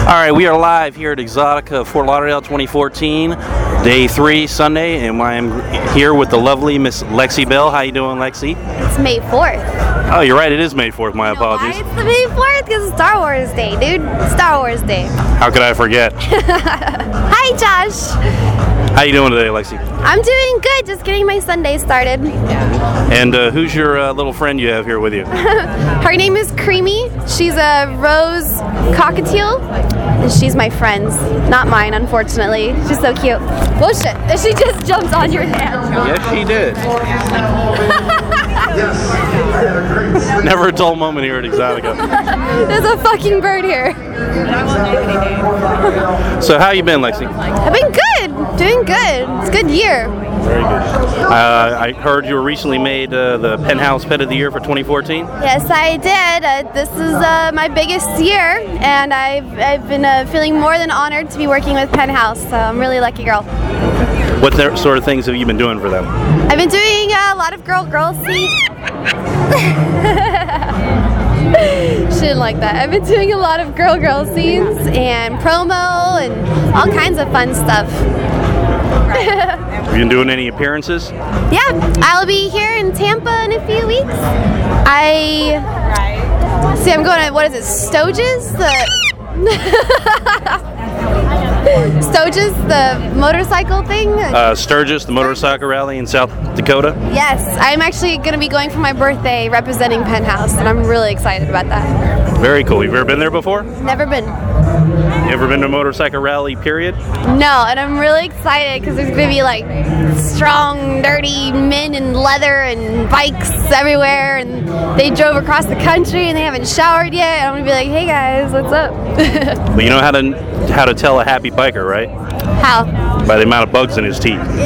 Alright, we are live here at Exotica Fort Lauderdale 2014, Day 3, Sunday, and I am here with the lovely Miss Lexi Bell. How you doing, Lexi? It's May 4th. Oh, you're right, it is May 4th, my apologies. Why it's the May 4th? Because it's Star Wars Day, dude. Star Wars Day. How could I forget? Hi, Josh. How you doing today, Lexi? I'm doing good, just getting my Sunday started. And who's your little friend you have here with you? Her name is Creamy. She's a rose cockatiel, and she's my friend's, not mine, unfortunately. She's so cute. Oh shit, she just jumped on your hand. Yes, she did. Never a dull moment here at Exotica. There's a fucking bird here. So how you been, Lexi? I've been good, doing good. It's a good year. Very good. I heard you were recently made the Penthouse Pet of the Year for 2014. Yes, I did. This is my biggest year, and I've been feeling more than honored to be working with Penthouse, so I'm really lucky girl. What sort of things have you been doing for them? I've been doing a lot of girl scenes. She didn't like that. I've been doing a lot of girl scenes and promo and all kinds of fun stuff. Have you been doing any appearances? Yeah, I'll be here in Tampa in a few weeks. I'm going to, what is it, Stoges? Stoges, the motorcycle thing? Sturgis, the motorcycle rally in South Dakota? Yes, I'm actually going to be going for my birthday representing Penthouse, and I'm really excited about that. Very cool. You've ever been there before? Never been. You ever been to a motorcycle rally, period? No, and I'm really excited because there's going to be like strong, dirty men in leather and bikes everywhere, and they drove across the country and they haven't showered yet. I'm going to be like, hey guys, what's up? Well, you know how to tell a happy biker, right? How? By the amount of bugs in his teeth. Ew.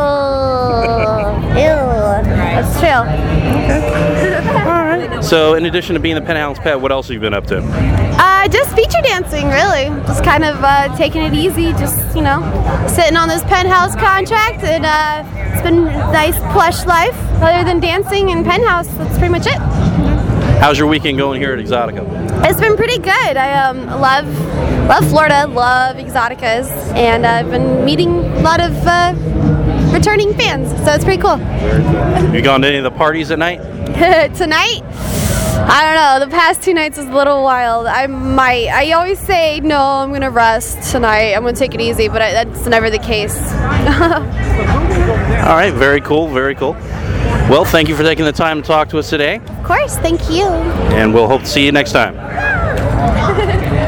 That's true. Alright. So, in addition to being the Penthouse Pet, what else have you been up to? Just feature dancing, really. Just kind of taking it easy, just, you know, sitting on this Penthouse contract, and it's been a nice, plush life. Other than dancing and Penthouse, that's pretty much it. How's your weekend going here at Exotica? It's been pretty good. I love Florida, love Exoticas, and I've been meeting a lot of returning fans, so it's pretty cool. You gone to any of the parties at night? Tonight? I don't know. The past 2 nights was a little wild. I always say, no, I'm going to rest tonight. I'm going to take it easy, but that's never the case. All right, very cool, very cool. Well, thank you for taking the time to talk to us today. Of course, thank you. And we'll hope to see you next time.